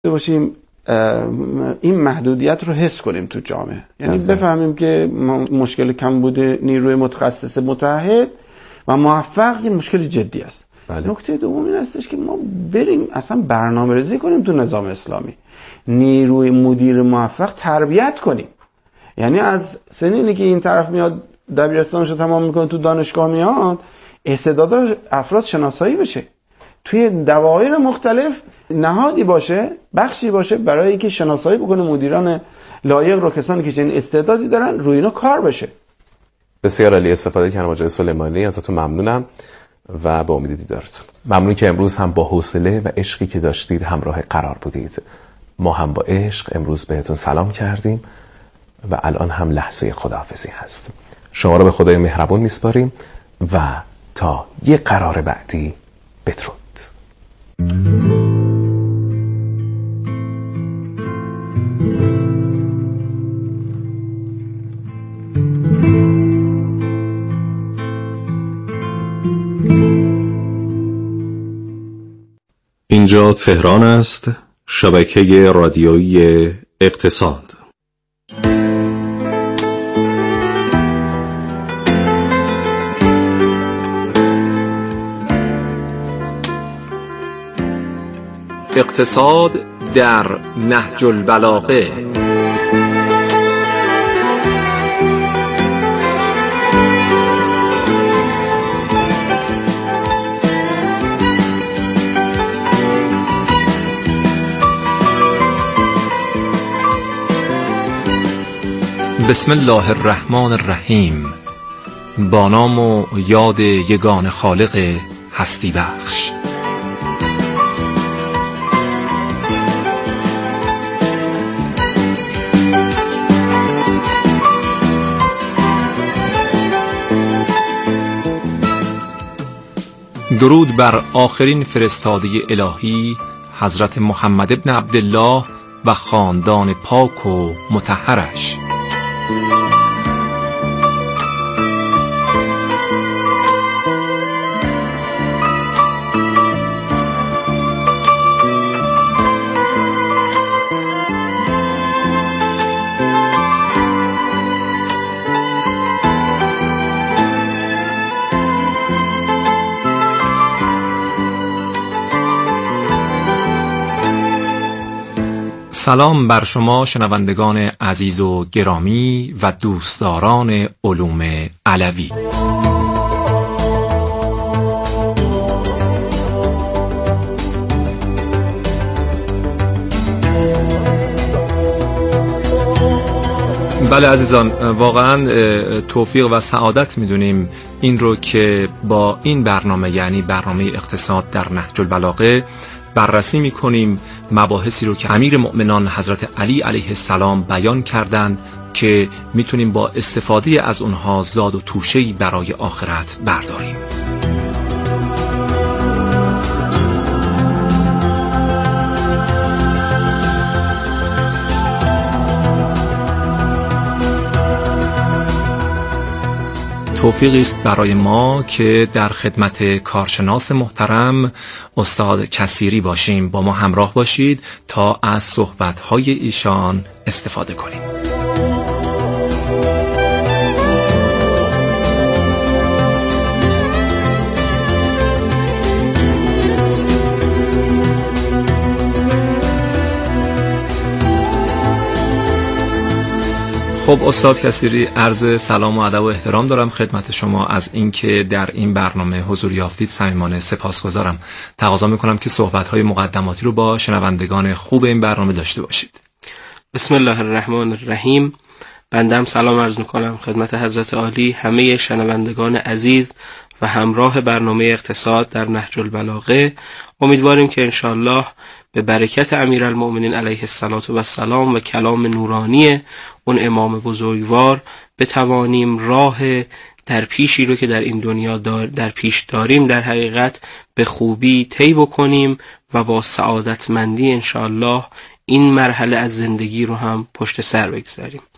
باشیم این محدودیت رو حس کنیم تو جامعه، یعنی بفهمیم که مشکل کمبود نیروی متخصص متعهد و موفق یه مشکل جدی است. نکته دوم این هستش که ما بریم اصلا برنامه‌ریزی کنیم تو نظام اسلامی، نیروی مدیر موفق تربیت کنیم. یعنی از سنینی که این طرف میاد دبیرستانش رو تمام میکنه تو دانشگاه میاد، استعداد افراد شناسایی بشه، توی دوایر مختلف نهادی باشه، بخشی باشه برای اینکه شناسایی بکنه مدیران لایق رو، کسانی که چنین استعدادی دارن روی اینا کار بشه. بسیار عالی، استفاده کردم آقای سلیمانی، ازتون ممنونم و به امید دیدارتون. ممنون که امروز هم با حوصله و عشقی که داشتید همراه قرار بودید. ما هم با عشق امروز بهتون سلام کردیم و الان هم لحظه خداحافظی هست. شما رو به خدای مهربون میسپاریم و تا یه قرار بعدی بدرود. اینجا تهران است، شبکه رادیویی اقتصاد. اقتصاد در نهج البلاغه. بسم الله الرحمن الرحیم. با نام و یاد یگان خالق هستی بخش. درود بر آخرین فرستاده الهی حضرت محمد ابن عبدالله و خاندان پاک و مطهرش. سلام بر شما شنوندگان عزیز و گرامی و دوستداران علوم علوی. بله عزیزان، واقعا توفیق و سعادت میدونیم این رو که با این برنامه، یعنی برنامه اقتصاد در نهج البلاغه، بررسی میکنیم مباحثی رو که امیر مؤمنان حضرت علی علیه السلام بیان کردند که میتونیم با استفاده از اونها زاد و توشه‌ای برای آخرت برداریم. توفیقی است برای ما که در خدمت کارشناس محترم استاد کثیری باشیم. با ما همراه باشید تا از صحبت‌های ایشان استفاده کنیم. خب استاد کثیری، عرض سلام و ادب و احترام دارم خدمت شما. از اینکه در این برنامه حضور یافتید صمیمانه سپاسگزارم. تقاضا میکنم که صحبت‌های مقدماتی رو با شنوندگان خوب این برنامه داشته باشید. بسم الله الرحمن الرحیم. بنده سلام عرض میکنم خدمت حضرت عالی، همه شنوندگان عزیز و همراه برنامه اقتصاد در نهج البلاغه. امیدواریم که انشاءالله به برکت امیرالمؤمنین علیه السلام و کلام نورانی اون امام بزرگوار بتوانیم راه در پیشی رو که در این دنیا در پیش داریم در حقیقت به خوبی طی بکنیم و با سعادتمندی انشاءالله این مرحله از زندگی رو هم پشت سر بگذاریم.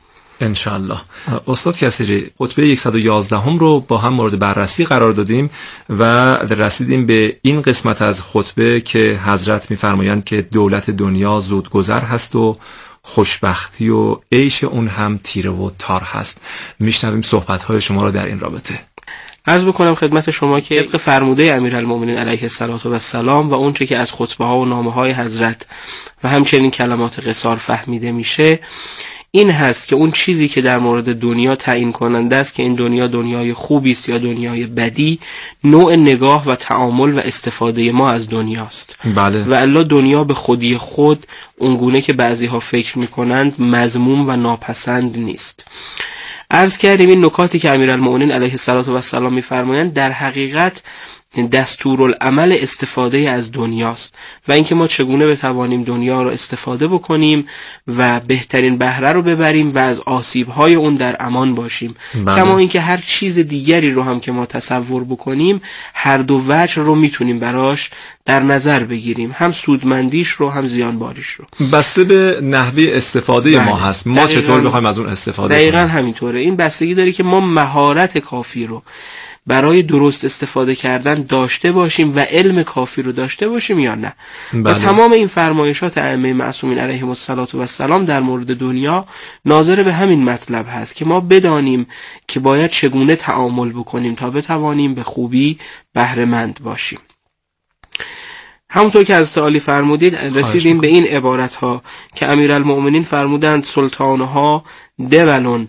انشالله. استاد کثیری، خطبه 111 هم رو با هم مورد بررسی قرار دادیم و رسیدیم به این قسمت از خطبه که حضرت می‌فرمایند که دولت دنیا زودگذر هست و خوشبختی و عیش اون هم تیره و تار هست. میشنویم صحبت‌های شما رو در این رابطه. عرض بکنم خدمت شما که طبق فرموده امیرالمومنین علیه السلام و اون چه که از خطبه ها و نامه های حضرت و همچنین کلمات قصار فهمیده میشه این هست که اون چیزی که در مورد دنیا تعیین کننده است که این دنیا دنیای خوبی است یا دنیای بدی، نوع نگاه و تعامل و استفاده ما از دنیاست. بله. و الا دنیا به خودی خود اونگونه که بعضی ها فکر میکنند مذموم و ناپسند نیست. عرض کردیم این نکاتی که امیرالمومنین علیه السلام میفرمایند در حقیقت دستورالعمل استفاده از دنیاست و اینکه ما چگونه بتوانیم دنیا رو استفاده بکنیم و بهترین بهره رو ببریم و از آسیب‌های اون در امان باشیم. بله. کما اینکه هر چیز دیگری رو هم که ما تصور بکنیم هر دو وجه رو میتونیم براش در نظر بگیریم، هم سودمندیش رو هم زیانباریش رو. بسته به نحوه استفاده ما هست، ما چطور بخوایم از اون استفاده کنیم. دقیقاً همینطوره. این بستگی داره که ما مهارت کافی رو برای درست استفاده کردن داشته باشیم و علم کافی رو داشته باشیم یا نه. بله. و تمام این فرمایشات ائمه معصومین علیهم السلام در مورد دنیا ناظر به همین مطلب هست که ما بدانیم که باید چگونه تعامل بکنیم تا بتوانیم به خوبی بهره مند باشیم. همونطور که از عالی فرمودید رسیدیم به این عبارت ها که امیرالمؤمنین فرمودند سلطانها دولون،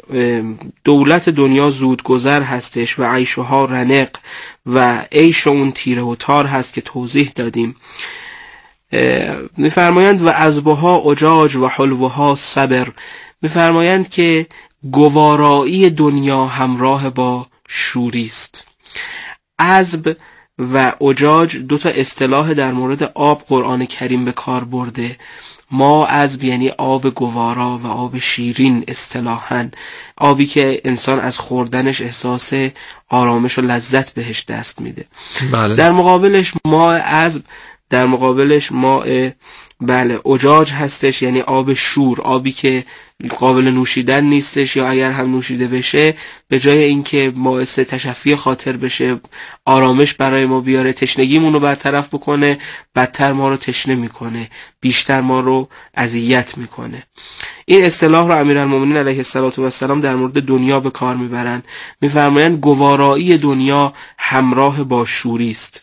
دولت دنیا زودگذر هستش و عیشها رنق و عیش اون تیره و تار هست که توضیح دادیم. میفرمایند و عذبها عجاج و حلوها صبر، میفرمایند که گوارایی دنیا همراه با شوری است. عذب و عجاج دو تا اصطلاح در مورد آب قرآن کریم به کار برده. ما عذب یعنی آب گوارا و آب شیرین اصطلاحاً، آبی که انسان از خوردنش احساس آرامش و لذت بهش دست میده. بله. در مقابلش ماء عذب، در مقابلش ماء عجاج هستش، یعنی آب شور، آبی که قابل نوشیدن نیستش یا اگر هم نوشیده بشه به جای اینکه باعث تشفی خاطر بشه، آرامش برای ما بیاره، تشنگیمون رو برطرف بکنه، بدتر ما رو تشنه میکنه، بیشتر ما رو اذیت میکنه. این اصطلاح رو امیرالمومنین علیه السلام در مورد دنیا به کار میبرن. میفرمایند گوارایی دنیا همراه با شوری است.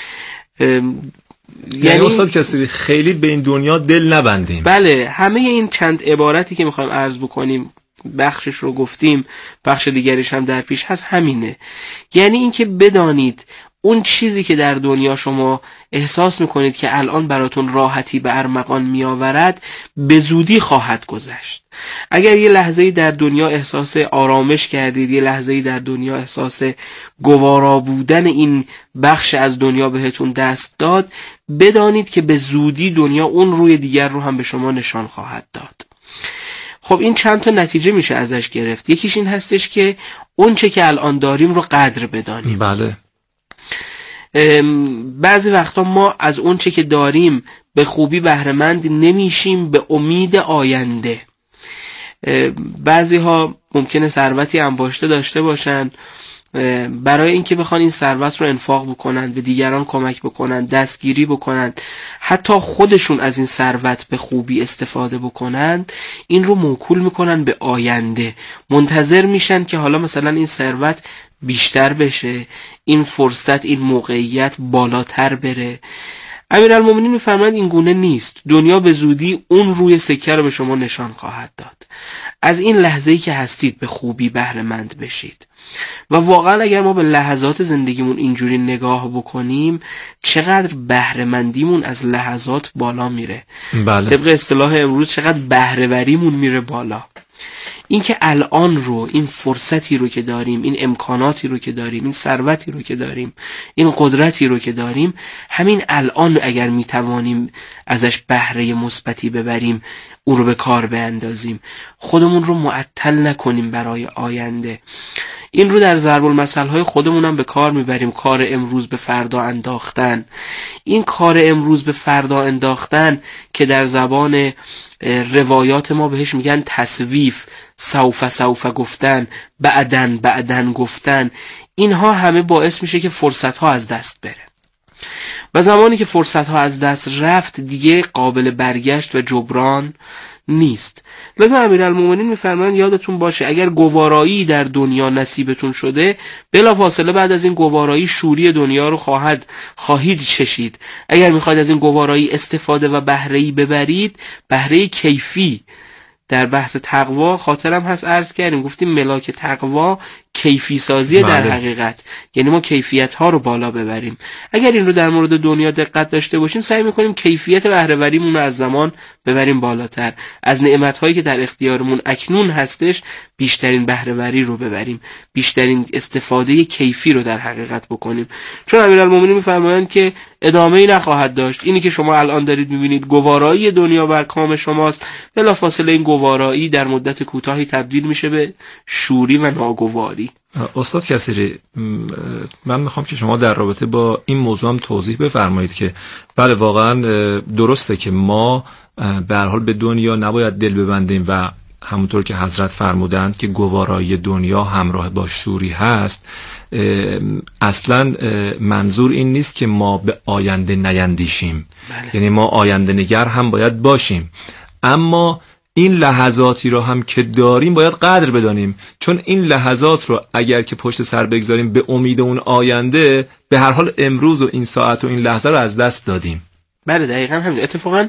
یعنی استاد کثیری خیلی به این دنیا دل نبندیم. بله، همه این چند عبارتی که میخوایم عرض بکنیم بخشش رو گفتیم، بخش دیگریش هم در پیش هست، همینه. یعنی اینکه بدانید اون چیزی که در دنیا شما احساس میکنید که الان براتون راحتی به ارمغان میآورد به زودی خواهد گذشت. اگر یه لحظه‌ای در دنیا احساس آرامش کردید، یه لحظه‌ای در دنیا احساس گوارا بودن این بخش از دنیا بهتون دست داد، بدانید که به زودی دنیا اون روی دیگر رو هم به شما نشان خواهد داد. خب این چند تا نتیجه میشه ازش گرفت. یکیش این هستش که اون چه که الان داریم رو قدر بدانیم. بله. بعضی وقتا ما از اون چه که داریم به خوبی بهره مند نمیشیم به امید آینده. بعضی ها ممکنه ثروتی انباشته داشته باشن، برای اینکه بخوان این ثروت رو انفاق بکنن، به دیگران کمک بکنن، دستگیری بکنن، حتی خودشون از این ثروت به خوبی استفاده بکنن، این رو موکول میکنن به آینده. منتظر میشن که حالا مثلا این ثروت بیشتر بشه، این فرصت، این موقعیت بالاتر بره. امیرالمومنین میفرمایند این گونه نیست. دنیا به زودی اون روی سکه رو به شما نشان خواهد داد. از این لحظه‌ای که هستید به خوبی بهره مند بشید. و واقعا اگر ما به لحظات زندگیمون اینجوری نگاه بکنیم، چقدر بهره مندیمون از لحظات بالا میره. بله. طبق اصطلاح امروز چقدر بهره وریمون میره بالا. این که الان رو، این فرصتی رو که داریم، این امکاناتی رو که داریم، این ثروتی رو که داریم، این قدرتی رو که داریم، همین الان اگر میتوانیم ازش بهره مثبتی ببریم، اون رو به کار بیندازیم، خودمون رو معطل نکنیم برای آینده. این رو در ضرب المثل های خودمون هم به کار میبریم، کار امروز به فردا انداختن. این کار امروز به فردا انداختن که در زبان روایات ما بهش میگن تسویف، سوف گفتن، بعدن گفتن، اینها همه باعث میشه که فرصت ها از دست بره و زمانی که فرصت ها از دست رفت دیگه قابل برگشت و جبران نیست. لذا امیرالمومنین میفرمایند یادتون باشه اگر گوارایی در دنیا نصیبتون شده، بلافاصله بعد از این گوارایی شوری دنیا رو خواهید چشید. اگر میخواید از این گوارایی استفاده و بهره‌ای ببرید، بهره کیفی. در بحث تقوا خاطرم هست عرض کردیم، گفتیم ملاک تقوا کیفی سازیه در حقیقت، یعنی ما کیفیت ها رو بالا ببریم. اگر این رو در مورد دنیا دقت داشته باشیم، سعی میکنیم کیفیت بهره وریمون رو از زمان ببریم بالاتر، از نعمت هایی که در اختیارمون اکنون هستش بیشترین بهره وری رو ببریم، بیشترین استفاده کیفی رو در حقیقت بکنیم. چون امیرالمومنین میفرمایند که ادامه‌ای نخواهد داشت. اینی که شما الان دارید میبینید گوارایی دنیا بر کام شماست، بلافاصله این گوارایی در مدت کوتاهی تبدیل میشه به شوری و ناگواری. استاد کثیری، من میخوام که شما در رابطه با این موضوع هم توضیح بفرمایید که بله واقعا درسته که ما به هر حال به دنیا نباید دل ببندیم و همونطور که حضرت فرمودند که گوارایی دنیا همراه با شوری هست. اصلا منظور این نیست که ما به آینده نیندیشیم، یعنی ما آینده نگر هم باید باشیم، اما این لحظاتی رو هم که داریم باید قدر بدانیم، چون این لحظات رو اگر که پشت سر بگذاریم به امید اون آینده، به هر حال امروز و این ساعت و این لحظه رو از دست دادیم. بله دقیقا همین. اتفاقا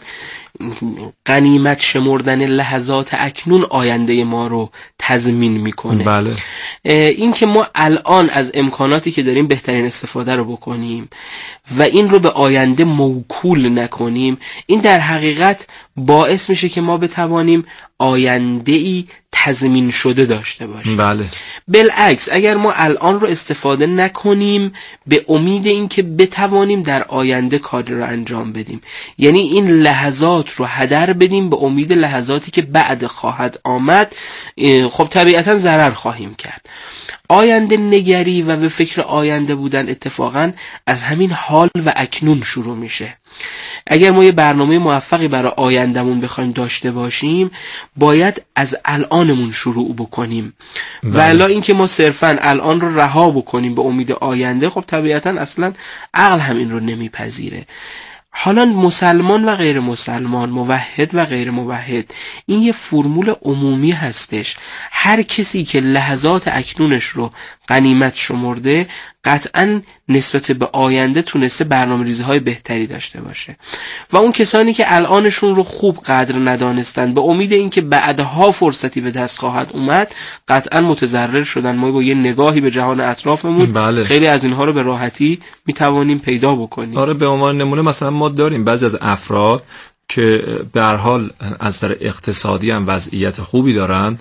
غنیمت شمردن لحظات اکنون آینده ما رو تضمین میکنه. بله. این که ما الان از امکاناتی که داریم بهترین استفاده رو بکنیم و این رو به آینده موکول نکنیم، این در حقیقت باعث میشه که ما بتوانیم آینده‌ای تضمین شده داشته باشیم. بله. بالعکس اگر ما الان رو استفاده نکنیم به امید این که بتوانیم در آینده کاری رو انجام بدیم، یعنی این لحظات رو هدر بدیم به امید لحظاتی که بعد خواهد آمد، خب طبیعتا ضرر خواهیم کرد. آینده نگری و به فکر آینده بودن اتفاقا از همین حال و اکنون شروع میشه. اگر ما یه برنامه موفقی برای آیندهمون بخوایم داشته باشیم، باید از الانمون شروع بکنیم. و الا اینکه ما صرفا الان رو رها بکنیم به امید آینده، خب طبیعتا اصلا عقل هم این رو نمیپذیره. حالا مسلمان و غیر مسلمان، موحد و غیر موحد، این یه فرمول عمومی هستش. هر کسی که لحظات اکنونش رو غنیمت شمرده، قطعاً نسبت به آینده تونسته برنامه‌ریزی های بهتری داشته باشه. و اون کسانی که الانشون رو خوب قدر ندانستن به امید اینکه بعدها فرصتی به دست خواهد اومد، قطعاً متضرر شدن. ما با یه نگاهی به جهان اطرافمون خیلی از اینها رو به راحتی میتوانیم پیدا بکنیم. آره، به عنوان نمونه مثلا ما داریم بعضی از افراد که به هر حال از نظر اقتصادی هم وضعیت خوبی دارن،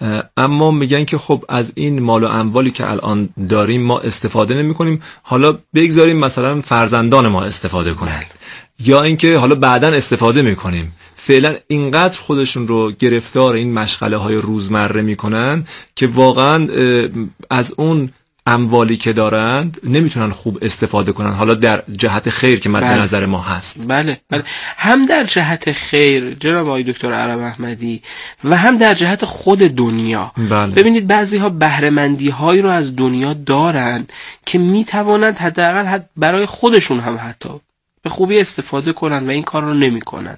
اما میگن که خب از این مال و اموالی که الان داریم ما استفاده نمی کنیم، حالا بگذاریم مثلا فرزندان ما استفاده کنن، یا اینکه حالا بعداً استفاده میکنیم. فعلا اینقدر خودشون رو گرفتار این مشغله های روزمره میکنن که واقعا از اون اموالی که دارند نمیتونن خوب استفاده کنن، حالا در جهت خیر که مد نظر ما هست. بله. هم در جهت خیر جناب آقای دکتر عرب احمدی و هم در جهت خود دنیا. ببینید بعضی ها بهره مندی هایی رو از دنیا دارن که میتوانند حداقل برای خودشون هم حتی به خوبی استفاده کنن و این کار رو نمی کنن.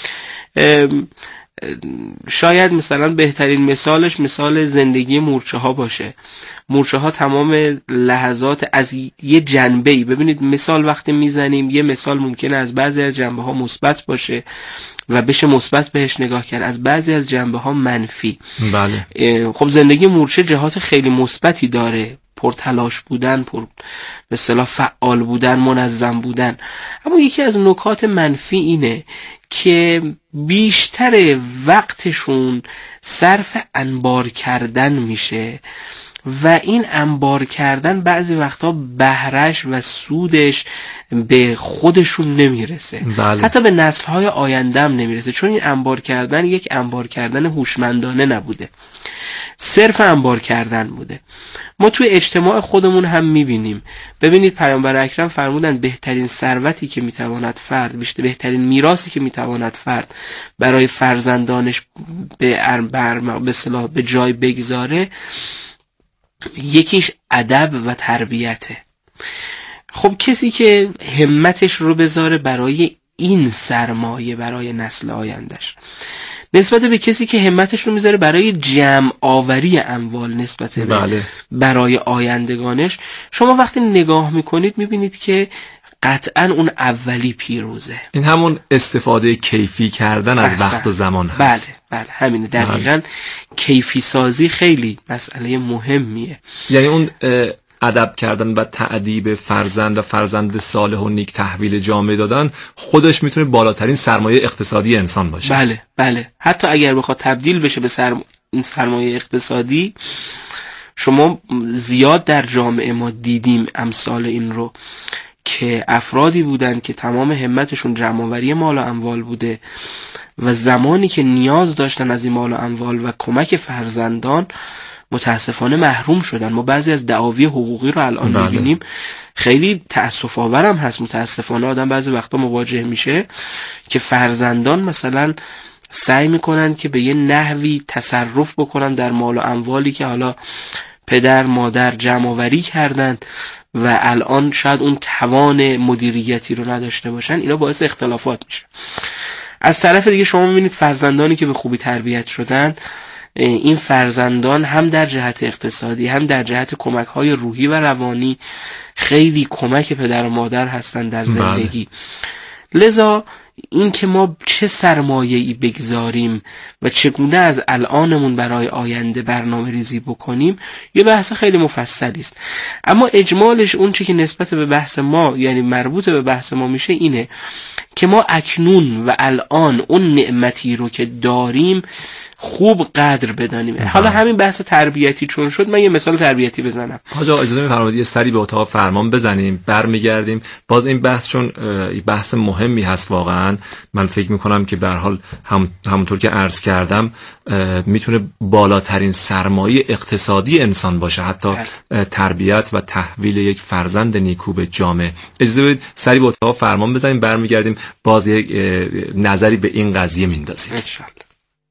شاید مثلا بهترین مثالش مثال زندگی مورچه ها باشه. مورچه ها تمام لحظات از یه جنبه‌ای، ببینید مثال وقتی میزنیم یه مثال ممکنه از بعضی از جنبه ها مثبت باشه و بشه مثبت بهش نگاه کرد، از بعضی از جنبه ها منفی. بله. خب زندگی مورچه جهات خیلی مثبتی داره، پرتلاش بودن، به اصطلاح فعال بودن، منظم بودن، اما یکی از نکات منفی اینه که بیشتر وقتشون صرف انبار کردن میشه و این انبار کردن بعضی وقتا بهرش و سودش به خودشون نمیرسه. بله. حتی به نسل‌های آینده هم نمیرسه، چون این انبار کردن یک انبار کردن هوشمندانه نبوده، صرف انبار کردن بوده. ما توی اجتماع خودمون هم میبینیم. ببینید پیامبر اکرم فرمودند بهترین ثروتی که میتواند فرد، بهترین میراثی که میتواند فرد برای فرزندانش به اصطلاح به جای بگذاره، یکیش ادب و تربیته. خب کسی که همتش رو بذاره برای این سرمایه برای نسل آیندهش، نسبت به کسی که همتش رو میذاره برای جمع آوری اموال نسبت به بله. برای آیندگانش، شما وقتی نگاه میکنید میبینید که قطعا اون اولی پیروزه. این همون استفاده کیفی کردن از وقت و زمان هست. بله همینه دقیقاً. کیفی سازی خیلی مسئله مهمیه. یعنی اون ادب کردن و تعدیب فرزند و فرزند صالح و نیک تحویل جامعه دادن خودش میتونه بالاترین سرمایه اقتصادی انسان باشه. بله. حتی اگر بخواد تبدیل بشه به این سرمایه اقتصادی، شما زیاد در جامعه ما دیدیم امثال این رو که افرادی بودند که تمام همتشون جمع‌آوری مال و اموال بوده و زمانی که نیاز داشتن از این مال و اموال و کمک فرزندان متاسفانه محروم شدن. ما بعضی از دعاوی حقوقی رو الان می‌بینیم، خیلی تأسف آورم هست. متاسفانه آدم بعضی وقتا مواجه میشه که فرزندان مثلا سعی میکنن که به یه نحوی تصرف بکنن در مال و اموالی که حالا پدر مادر جمع‌آوری کردن و الان شاید اون توان مدیریتی رو نداشته باشن. اینا باعث اختلافات میشه. از طرف دیگه شما میبینید فرزندانی که به خوبی تربیت شدن، این فرزندان هم در جهت اقتصادی هم در جهت کمک‌های روحی و روانی خیلی کمک پدر و مادر هستن در زندگی. لذا این که ما چه سرمایه‌ای بگذاریم و چگونه از الانمون برای آینده برنامه ریزی بکنیم یه بحث خیلی مفصلی است. اما اجمالش اون چی که نسبت به بحث ما، یعنی مربوط به بحث ما میشه، اینه که ما اکنون و الان اون نعمتی رو که داریم خوب قدر بدانیم. حالا همین بحث تربیتی چون شد، من یه مثال تربیتی بزنم. حاج آقا اجازه می‌فرمایید یه سری به اتاق فرمان بزنیم، برمیگردیم. باز این بحث چون بحث مهمی هست واقعا، من فکر می‌کنم که به هر حال همونطور که عرض کردم میتونه بالاترین سرمایه اقتصادی انسان باشه، حتی تربیت و تحویل یک فرزند نیکو به جامعه. اجازه بدید سری به اتاق فرمان بزنیم، برمیگردیم باز یک نظری به این قضیه میندازیم ان شاءالله.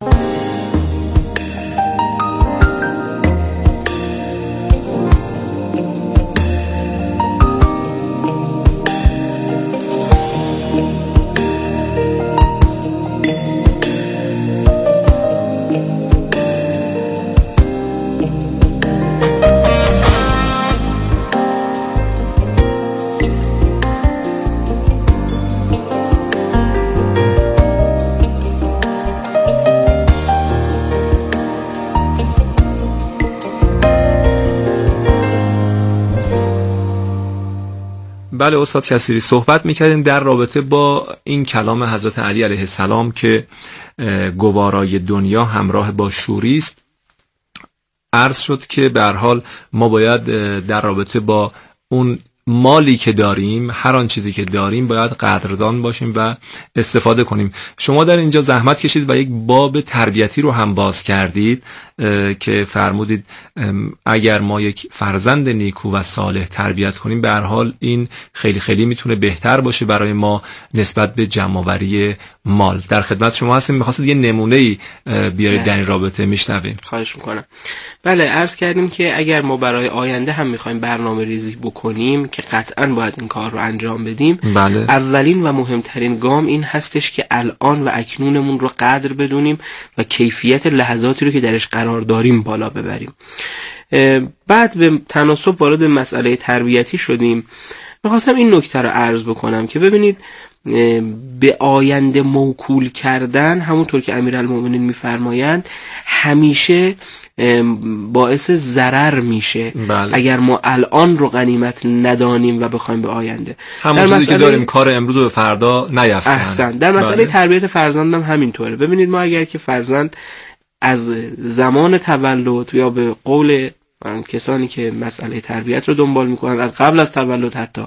بله استاد کثیری، صحبت میکردیم در رابطه با این کلام حضرت علی علیه السلام که گوارای دنیا همراه با شوری است. عرض شد که به هر حال ما باید در رابطه با اون مالی که داریم، هر آن چیزی که داریم، باید قدردان باشیم و استفاده کنیم. شما در اینجا زحمت کشید و یک باب تربیتی رو هم باز کردید که فرمودید اگر ما یک فرزند نیکو و صالح تربیت کنیم، به هر حال این خیلی خیلی میتونه بهتر باشه برای ما نسبت به جمع‌آوری مال. در خدمت شما هستیم، می‌خواستید یه نمونه‌ای بیارید در این رابطه، میشنویم. خواهش میکنم. بله، عرض کردیم که اگر ما برای آینده هم میخوایم برنامه ریزی بکنیم که قطعاً باید این کار رو انجام بدیم، بله. اولین و مهمترین گام این هستش که الان و اکنونمون رو قدر بدونیم و کیفیت لحظاتی رو که درش قرار داریم بالا ببریم. بعد به تناسب وارد مسئله تربیتی شدیم. میخواستم این نکته رو عرض بکنم که ببینید، به آینده موکول کردن، همونطور که امیرالمومنین میفرمایند، همیشه باعث ضرر میشه. بله. اگر ما الان رو غنیمت ندانیم و بخوایم به آینده، همون چیزی که داریم کار امروز رو به فردا نیفتن. احسن. در مسئله بله. تربیت فرزند هم همینطوره. ببینید، ما اگر که فرزند از زمان تولد یا به قول کسانی که مسئله تربیت رو دنبال میکنن از قبل از تولد، حتی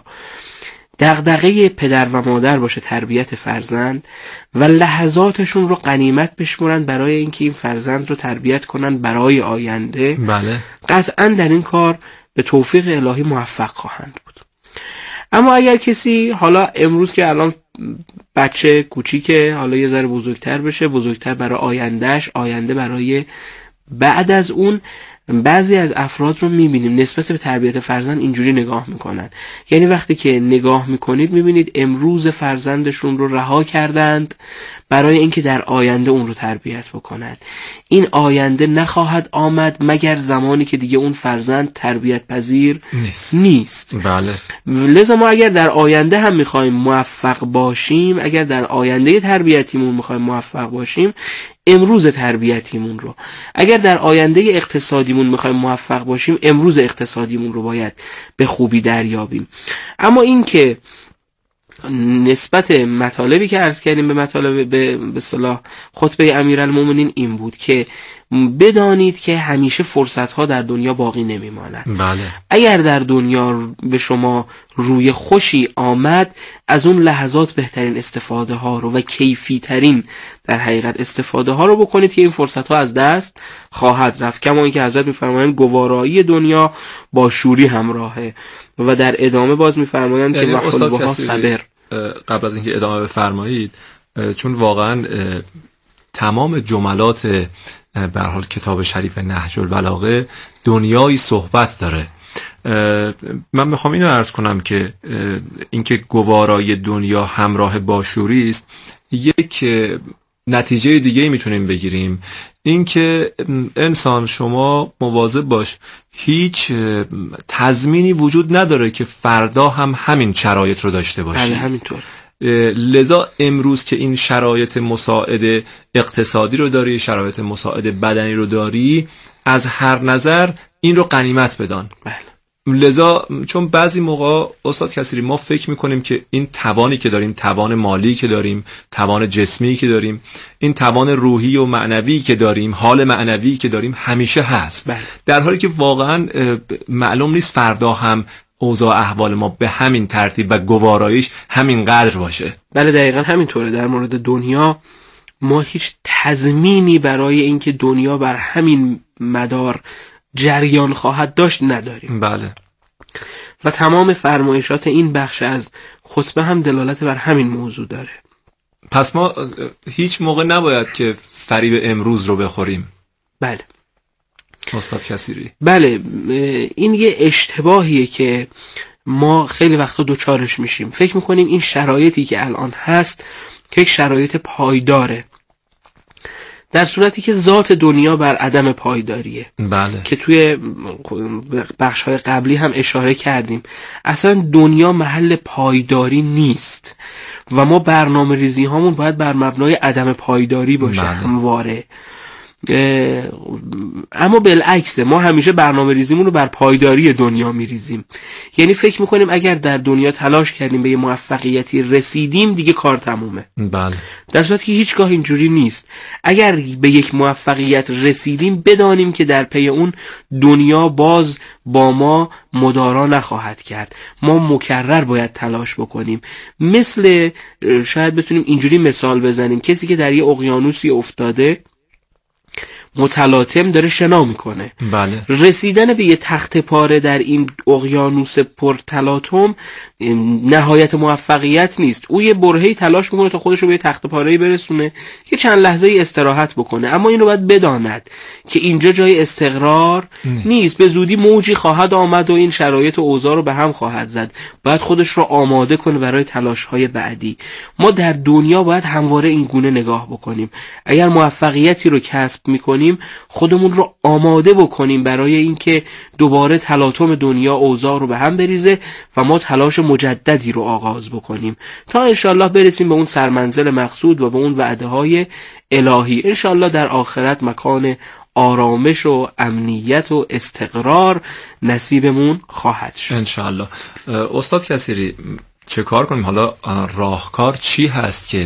دغدغه پدر و مادر باشه تربیت فرزند و لحظاتشون رو غنیمت بشمرن برای اینکه این فرزند رو تربیت کنن برای آینده، بله، قطعا در این کار به توفیق الهی موفق خواهند بود. اما اگر کسی حالا امروز که الان بچه کوچیکه، حالا یه ذره بزرگتر بشه، بزرگتر برای آیندهش، آینده برای بعد از اون، بعضی از افراد رو میبینیم نسبت به تربیت فرزند اینجوری نگاه میکنن. یعنی وقتی که نگاه میکنید میبینید امروز فرزندشون رو رها کردند برای اینکه در آینده اون رو تربیت بکنند. این آینده نخواهد آمد مگر زمانی که دیگه اون فرزند تربیت پذیر نیست. بله. لذا ما اگر در آینده هم میخوایم موفق باشیم، اگر در آینده تربیتیمون میخوایم موفق باشیم، امروز تربیتیمون رو، اگر در آینده اقتصادیمون میخوایم موفق باشیم، امروز اقتصادیمون رو باید به خوبی دریابیم. اما این که نسبت مطالبی که عرض کردیم به مطالب به اصطلاح خطبه امیرالمومنین این بود که بدانید که همیشه فرصت‌ها در دنیا باقی نمیماند. بله. اگر در دنیا به شما روی خوشی آمد، از اون لحظات بهترین استفاده ها رو و کیفی ترین در حقیقت استفاده ها رو بکنید که این فرصت ها از دست خواهد رفت. کما اینکه حضرت میفرمایند گوارایی دنیا با شوری همراهه و در ادامه باز میفرمایند که وحلوها صبر. قبل از اینکه ادامه بفرمایید، چون واقعا تمام جملات به هر حال کتاب شریف نهج البلاغه دنیای صحبت داره. من میخوام اینو عرض کنم که اینکه گوارای دنیا همراه با شوری است، یک نتیجه دیگه میتونیم بگیریم، اینکه انسان شما مواظب باش، هیچ تضمینی وجود نداره که فردا هم همین شرایط رو داشته باشی. بله همینطور. لذا امروز که این شرایط مساعد اقتصادی رو داری، شرایط مساعد بدنی رو داری، از هر نظر این رو غنیمت بدان. بله. لذا چون بعضی موقع استاد کثیری ما فکر میکنیم که این توانی که داریم، توان مالی که داریم، توان جسمی که داریم، این توان روحی و معنوی که داریم، حال معنوی که داریم همیشه هست. بله. در حالی که واقعا معلوم نیست فردا هم اوضاع احوال ما به همین ترتیب و گواراییش همین قدر باشه. بله دقیقا همینطوره. در مورد دنیا ما هیچ تضمینی برای اینکه دنیا بر همین مدار جریان خواهد داشت نداریم. بله. و تمام فرمایشات این بخش از خطبه هم دلالت بر همین موضوع داره. پس ما هیچ موقع نباید که فریب امروز رو بخوریم. بله استاد کثیری. بله، این یه اشتباهیه که ما خیلی وقتا دوچارش میشیم. فکر میکنیم این شرایطی که الان هست که یک شرایط پایداره، در صورتی که ذات دنیا بر عدم پایداریه. بله. که توی بخش‌های قبلی هم اشاره کردیم اصلا دنیا محل پایداری نیست و ما برنامه ریزی هامون باید بر مبنای عدم پایداری باشه. بله. همواره. اما بالعکس ما همیشه برنامه ریزیمون رو بر پایداری دنیا میریزیم. یعنی فکر میکنیم اگر در دنیا تلاش کردیم به یه موفقیتی رسیدیم دیگه کار تمومه. بله. در صورتی که هیچگاه اینجوری نیست. اگر به یک موفقیت رسیدیم بدانیم که در پی اون دنیا باز با ما مدارا نخواهد کرد. ما مکرر باید تلاش بکنیم. مثل شاید بتونیم اینجوری مثال بزنیم، کسی که در یه اقیانوسی افتاده متلاطم داره شنا میکنه. بله. رسیدن به یه تخت پاره در این اقیانوس پرتلاطم نهایت موفقیت نیست. او یه برهه‌ای تلاش میکنه تا خودش رو به یه تخت پاره‌ای برسونه، یه چند لحظه ای استراحت بکنه، اما اینو باید بداند که اینجا جای استقرار نیست. به زودی موجی خواهد آمد و این شرایط و اوضاع رو به هم خواهد زد. باید خودش رو آماده کنه برای تلاش‌های بعدی. ما در دنیا باید همواره این گونه نگاه بکنیم. اگر موفقیتی رو کسب میکنیم خودمون رو آماده بکنیم برای اینکه دوباره تلاطم دنیا اوضاع رو به هم بریزه و ما تلاش مجددی رو آغاز بکنیم تا انشالله برسیم به اون سرمنزل مقصود و به اون وعده های الهی. انشالله در آخرت مکان آرامش و امنیت و استقرار نصیبمون خواهد شد انشالله. استاد کثیری چه کار کنیم؟ حالا راهکار چی هست که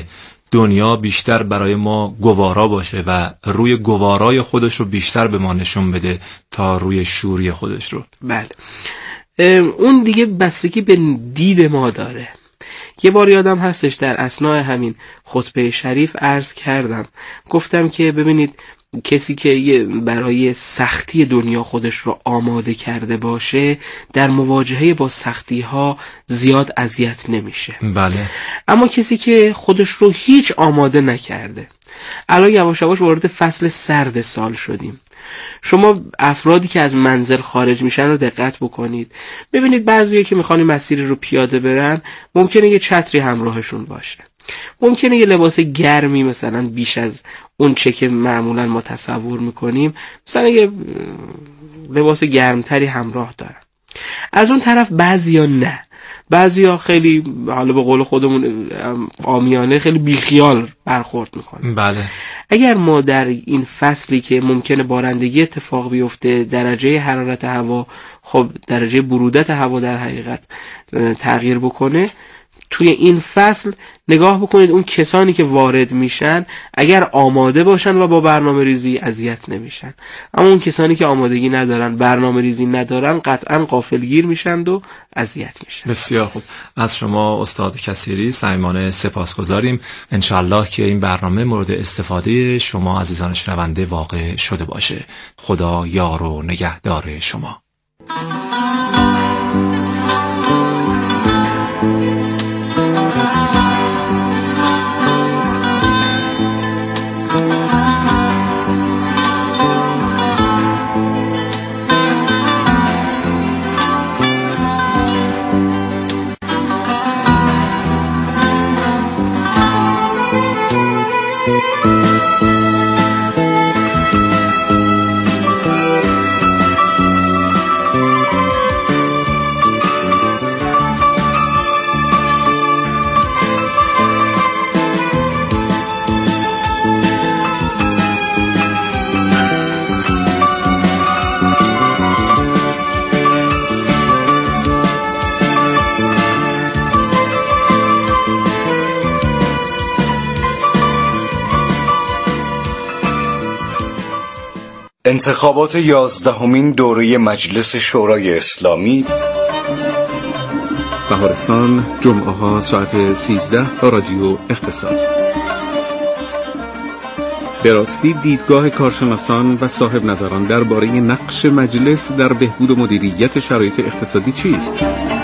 دنیا بیشتر برای ما گوارا باشه و روی گوارای خودش رو بیشتر به ما نشون بده تا روی شوری خودش رو. بله، اون دیگه بستگی به دید ما داره. یه بار یادم هستش در اثناء همین خطبه شریف عرض کردم، گفتم که ببینید کسی که برای سختی دنیا خودش رو آماده کرده باشه در مواجهه با سختی ها زیاد اذیت نمیشه. بله. اما کسی که خودش رو هیچ آماده نکرده، الان یواش یواش وارد فصل سرد سال شدیم، شما افرادی که از منزل خارج میشن رو دقت بکنید، ببینید بعضی‌ها که میخوان مسیر رو پیاده برن ممکنه یه چتری همراهشون باشه، ممکنه یه لباس گرمی مثلا بیش از اون چه که معمولا ما تصور میکنیم، مثلا یه لباس گرمتری همراه دارن. از اون طرف بعضیا نه، بعضیا خیلی حالا به قول خودمون عامیانه خیلی بیخیال برخورد میکنن. بله. اگر ما در این فصلی که ممکنه بارندگی اتفاق بیفته، درجه حرارت هوا، خب درجه برودت هوا در حقیقت تغییر بکنه، توی این فصل نگاه بکنید اون کسانی که وارد میشن اگر آماده باشن و با برنامه ریزی اذیت نمیشن، اما اون کسانی که آمادگی ندارن، برنامه ریزی ندارن، قطعا غافلگیر میشن و اذیت میشن. بسیار خوب. از شما استاد کثیری صمیمانه سپاسگزاریم. انشالله که این برنامه مورد استفاده شما عزیزان شنونده واقع شده باشه. خدا یار و نگهدار شما. انتخابات 11مین دوره مجلس شورای اسلامی بهارستان، جمعه ها ساعت 13 با رادیو اقتصاد. به راستی دیدگاه کارشناسان و صاحب نظران درباره نقش مجلس در بهبود و مدیریت شرایط اقتصادی چیست؟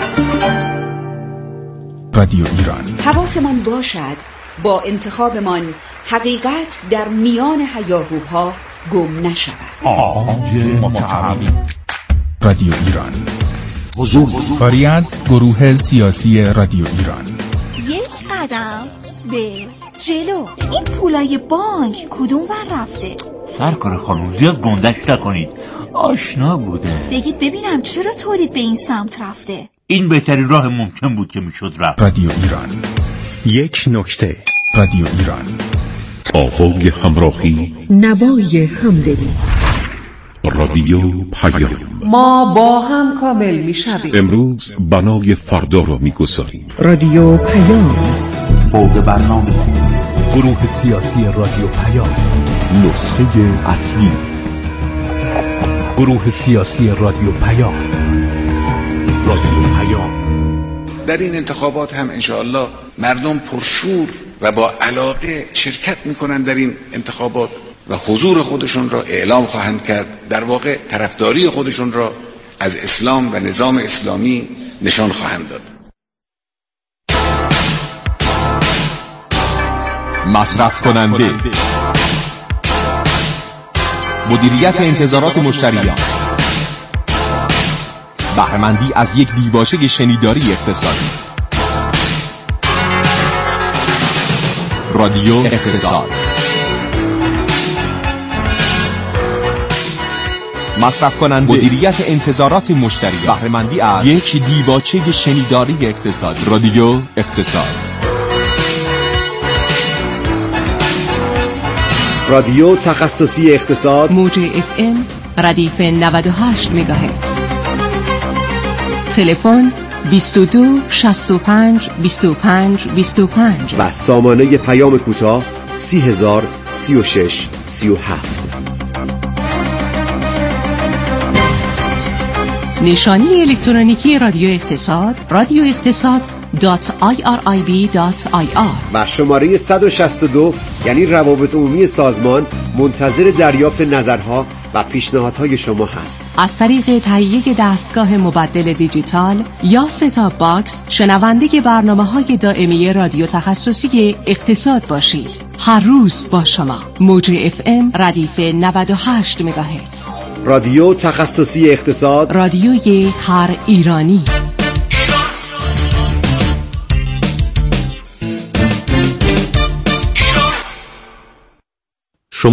رادیو ایران. حواسمان باشد با انتخابمان حقیقت در میان هیاهوها گم نشود. آج متعالی. رادیو ایران. حضور کاری از گروه سیاسی رادیو ایران. یک قدم به جلو. این پولای بانک کدوم ور رفته؟ سرکار خانم زیاد گندش نکنید، آشنا بوده. بگید ببینم چرا تولید به این سمت رفته؟ این بهترین راه ممکن بود که میشد رفت. رادیو ایران. یک نکته. رادیو ایران. آوای همراهی، نوای همدلی. رادیو پیام. ما با هم کامل میشویم. امروز بنای فردا را میگذاریم. رادیو پیام. فوق برنامه. گروه سیاسی رادیو پیام. نسخه اصلی. گروه سیاسی رادیو پیام. رادیو پیام. در این انتخابات هم انشاءالله مردم پرشور و با علاقه شرکت میکنن در این انتخابات و حضور خودشون را اعلام خواهند کرد، در واقع طرفداری خودشون را از اسلام و نظام اسلامی نشان خواهند داد. مصرف کننده، مدیریت انتظارات مشتریان، بهره‌مندی از یک دیباچه شنیداری اقتصادی. رادیو اقتصاد. مصرف کننده، مدیریت انتظارات مشتریان، بهره‌مندی از یک دیباچه شنیداری اقتصادی. رادیو اقتصاد. رادیو تخصصی اقتصاد، موج FM ردیف 98 مگاهرتز. تلفن 22 65 25 25 و سامانه پیام کوتاه 30,000 36 37. نشانی الکترونیکی رادیو اقتصاد radioiqtisad.irib.ir و شماره 162 یعنی روابط عمومی سازمان منتظر دریافت نظرها و پیشنهادهای شما هست. از طریق تهیه دستگاه مبدل دیجیتال یا ستاپ باکس شنونده برنامه‌های دائمی رادیو تخصصی اقتصاد باشید. هر روز با شما. موج FM ردیف 98 مگاهرتز. رادیو تخصصی اقتصاد، رادیوی هر ایرانی.